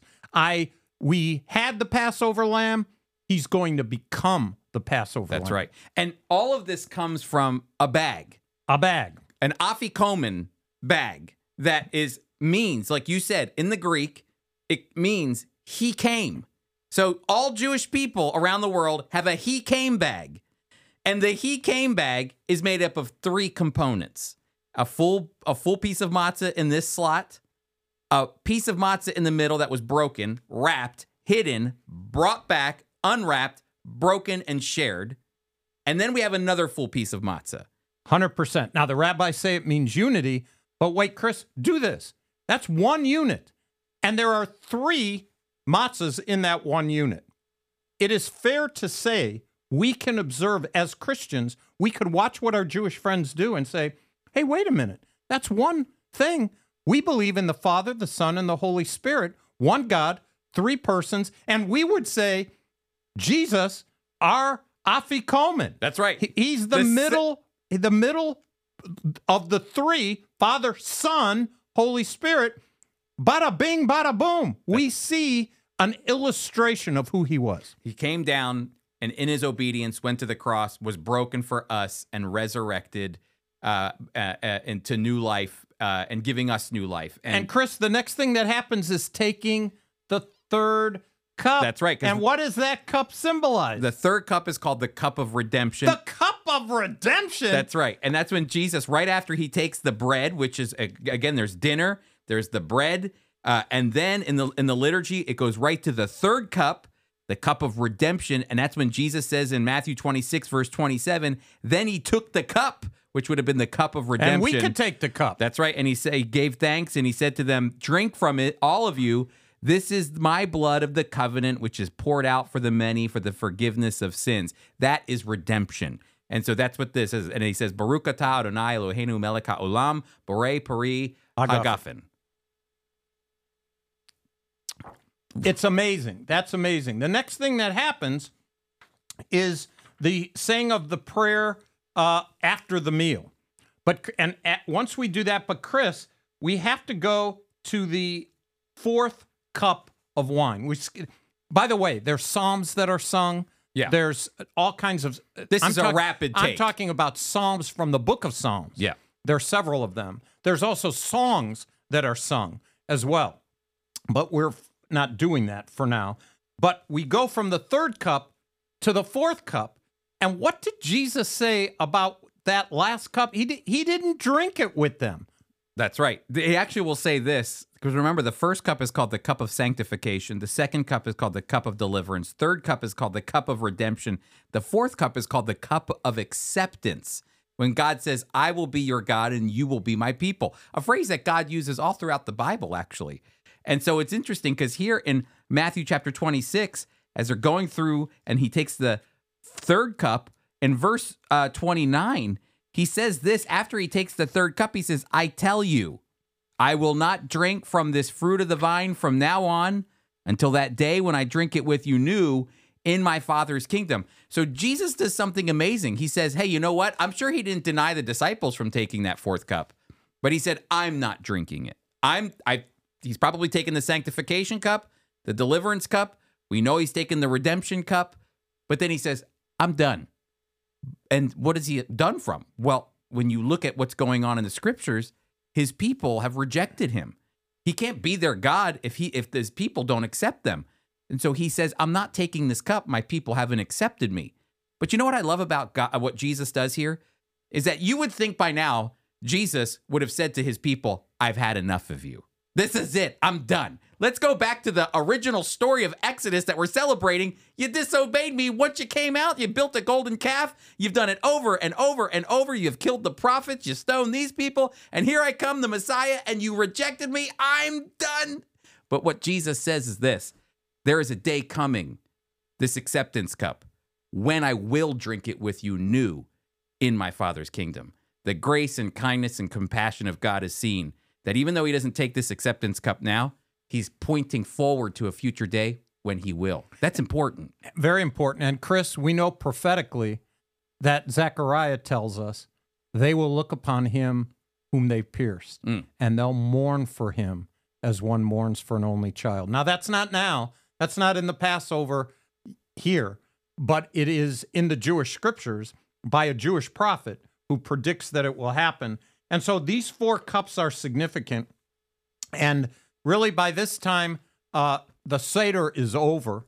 B: We had the Passover lamb. He's going to become the Passover lamb.
A: That's right. And all of this comes from a bag.
B: A bag.
A: An Afikoman bag that means, like you said, in the Greek, it means he came. So all Jewish people around the world have a he came bag. And the he came bag is made up of 3 components. A full piece of matzah in this slot, a piece of matzah in the middle that was broken, wrapped, hidden, brought back, unwrapped, broken, and shared. And then we have another full piece of matzah.
B: 100%. Now, the rabbis say it means unity, but wait, Chris, do this. That's 1 unit. And there are 3 matzahs in that 1 unit. It is fair to say we can observe as Christians, we could watch what our Jewish friends do and say, hey, wait a minute. That's one thing. We believe in the Father, the Son, and the Holy Spirit, one God, 3 persons, and we would say, Jesus, our Afikoman.
A: That's right.
B: He's the middle of the 3, Father, Son, Holy Spirit. Bada bing, bada boom. We see an illustration of who he was.
A: He came down and in his obedience went to the cross, was broken for us, and resurrected into new life and giving us new life.
B: And Chris, the next thing that happens is taking the third cup.
A: That's right.
B: And what does that cup symbolize?
A: The third cup is called the cup of redemption.
B: The cup of redemption?
A: That's right. And that's when Jesus, right after he takes the bread, which is, again, there's dinner, there's the bread, and then in the liturgy, it goes right to the third cup, the cup of redemption. And that's when Jesus says in Matthew 26, verse 27, then he took the cup, which would have been the cup of redemption.
B: And we could take the cup.
A: That's right. And he gave thanks, and he said to them, drink from it, all of you. This is my blood of the covenant, which is poured out for the many for the forgiveness of sins. That is redemption. And so that's what this is. And he says, Baruch atah Adonai Eloheinu melech haolam, borei pari hagafen.
B: It's amazing. That's amazing. The next thing that happens is the saying of the prayer after the meal. Once we do that, but Chris, we have to go to the fourth cup of wine. By the way, there's psalms that are sung.
A: Yeah.
B: There's all kinds of...
A: This is a rapid take.
B: I'm talking about psalms from the book of Psalms.
A: Yeah.
B: There are several of them. There's also songs that are sung as well. But we're not doing that for now. But we go from the third cup to the fourth cup. And what did Jesus say about that last cup? He didn't drink it with them.
A: That's right. He actually will say this, because remember, the first cup is called the cup of sanctification. The second cup is called the cup of deliverance. Third cup is called the cup of redemption. The fourth cup is called the cup of acceptance, when God says, I will be your God and you will be my people. A phrase that God uses all throughout the Bible, actually. And so it's interesting because here in Matthew chapter 26, as they're going through and he takes the third cup, in verse 29, he says this, after he takes the third cup, he says, I tell you, I will not drink from this fruit of the vine from now on until that day when I drink it with you new in my Father's kingdom. So Jesus does something amazing. He says, hey, you know what? I'm sure he didn't deny the disciples from taking that fourth cup, but he said, I'm not drinking it. He's probably taken the sanctification cup, the deliverance cup. We know he's taken the redemption cup, but then he says, I'm done. And what is he done from? Well, when you look at what's going on in the scriptures, his people have rejected him. He can't be their God if his people don't accept them. And so he says, I'm not taking this cup. My people haven't accepted me. But you know what I love about God, what Jesus does here is that you would think by now Jesus would have said to his people, I've had enough of you. This is it. I'm done. Let's go back to the original story of Exodus that we're celebrating. You disobeyed me. Once you came out, you built a golden calf. You've done it over and over and over. You've killed the prophets. You stoned these people. And here I come, the Messiah, and you rejected me. I'm done. But what Jesus says is this. There is a day coming, this acceptance cup, when I will drink it with you new in my Father's kingdom. The grace and kindness and compassion of God is seen, that even though he doesn't take this acceptance cup now, he's pointing forward to a future day when he will. That's important.
B: Very important. And Chris, we know prophetically that Zechariah tells us they will look upon him whom they pierced, and they'll mourn for him as one mourns for an only child. Now, that's not now. That's not in the Passover here, but it is in the Jewish scriptures by a Jewish prophet who predicts that it will happen. And so these four cups are significant. And really, by this time, the Seder is over.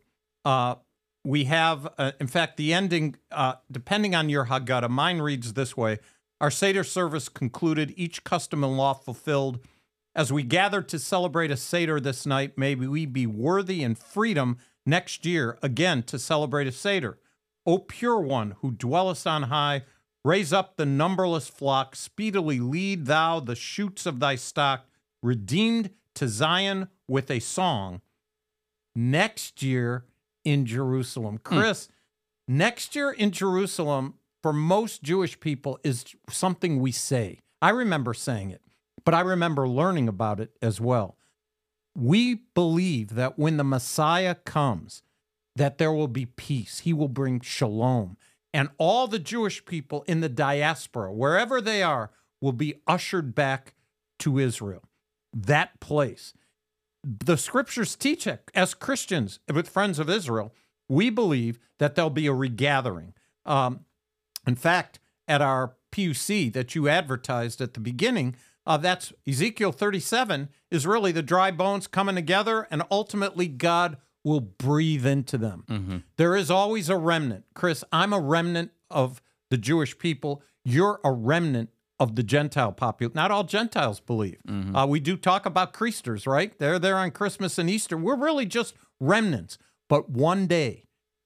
B: We have, in fact, the ending, depending on your Haggadah, mine reads this way. Our Seder service concluded, each custom and law fulfilled. As we gather to celebrate a Seder this night, may we be worthy in freedom next year, again, to celebrate a Seder. O pure one who dwellest on high, raise up the numberless flock, speedily lead thou the shoots of thy stock, redeemed to Zion with a song next year in Jerusalem. Chris, next year in Jerusalem, for most Jewish people, is something we say. I remember saying it, but I remember learning about it as well. We believe that when the Messiah comes, that there will be peace. He will bring shalom. And all the Jewish people in the diaspora, wherever they are, will be ushered back to Israel. That place. The scriptures teach it. As Christians, with Friends of Israel, we believe that there'll be a regathering. In fact, at our PUC that you advertised at the beginning, That's Ezekiel 37 is really the dry bones coming together, and ultimately God will breathe into them. There is always a remnant. Chris, I'm a remnant of the Jewish people. You're a remnant of the Gentile population. Not all Gentiles believe. We do talk about Creasters, right? They're there on Christmas and Easter. We're really just remnants. But one day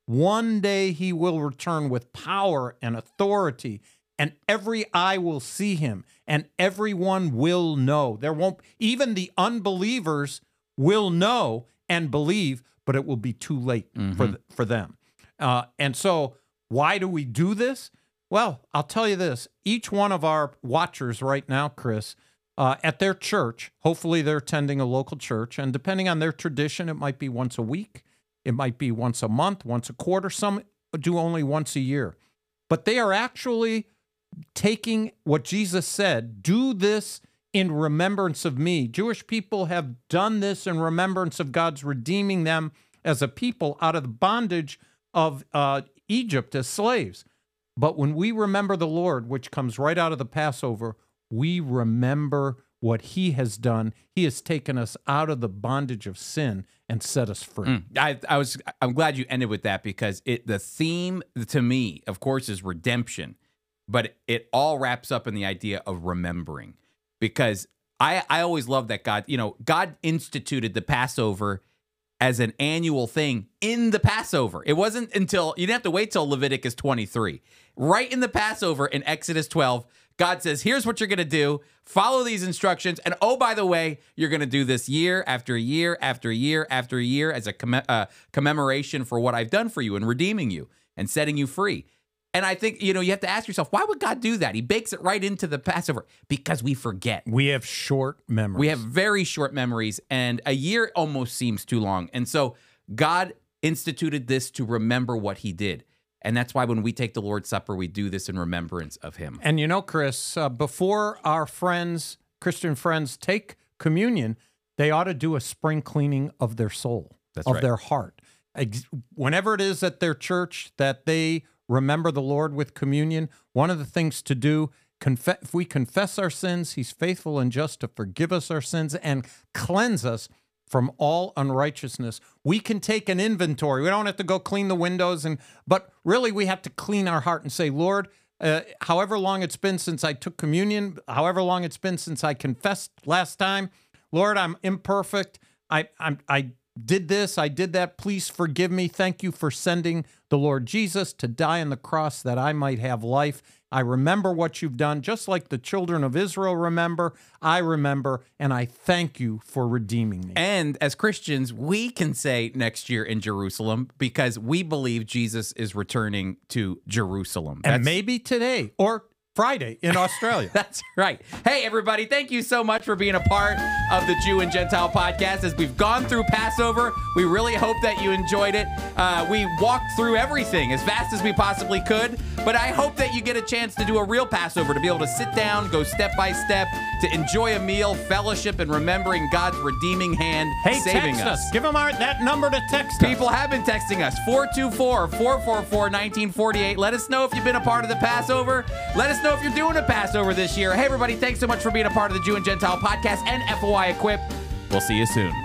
B: he will return with power and authority, and every eye will see him, and everyone will know. Even the unbelievers will know and believe, but it will be too late for them. And so why do we do this? Well, I'll tell you this. Each one of our watchers right now, Chris, at their church, hopefully they're attending a local church, and depending on their tradition, it might be once a week, it might be once a month, once a quarter. Some do only once a year. But they are actually taking what Jesus said, do this in remembrance of me. Jewish people have done this in remembrance of God's redeeming them as a people out of the bondage of Egypt as slaves. But when we remember the Lord, which comes right out of the Passover, we remember what he has done. He has taken us out of the bondage of sin and set us free.
A: I'm glad you ended with that, because the theme to me, of course, is redemption, but it all wraps up in the idea of remembering. Because I always love that God instituted the Passover as an annual thing in the Passover. It wasn't until, you didn't have to wait till Leviticus 23. Right in the Passover in Exodus 12, God says, here's what you're going to do. Follow these instructions. And oh, by the way, you're going to do this year after year after year after year as a commemoration for what I've done for you and redeeming you and setting you free. And I think, you have to ask yourself, why would God do that? He bakes it right into the Passover because we forget.
B: We have short memories.
A: We have very short memories, and a year almost seems too long. And so God instituted this to remember what he did. And that's why when we take the Lord's Supper, we do this in remembrance of him.
B: And Chris, before our friends, Christian friends, take communion, they ought to do a spring cleaning of their soul, their heart. Whenever it is at their church that they remember the Lord with communion, one of the things to do, if we confess our sins, he's faithful and just to forgive us our sins and cleanse us from all unrighteousness. We can take an inventory. We don't have to go clean the windows, but really we have to clean our heart and say, Lord, however long it's been since I took communion, however long it's been since I confessed last time, Lord, I'm imperfect. I did this, I did that. Please forgive me. Thank you for sending the Lord Jesus to die on the cross that I might have life. I remember what you've done, just like the children of Israel remember. I remember, and I thank you for redeeming me.
A: And as Christians, we can say next year in Jerusalem because we believe Jesus is returning to Jerusalem.
B: And maybe today or Friday in Australia.
A: That's right. Hey, everybody, thank you so much for being a part of the Jew and Gentile podcast. As we've gone through Passover, we really hope that you enjoyed it. We walked through everything as fast as we possibly could, but I hope that you get a chance to do a real Passover, to be able to sit down, go step by step, to enjoy a meal, fellowship, and remembering God's redeeming hand saving
B: text
A: us.
B: Give them that number to text
A: People have been texting us, 424-444-1948. Let us know if you've been a part of the Passover. Let us know if you're doing a Passover this year. Hey, everybody, thanks so much for being a part of the Jew and Gentile podcast and FOI Equip. We'll see you soon.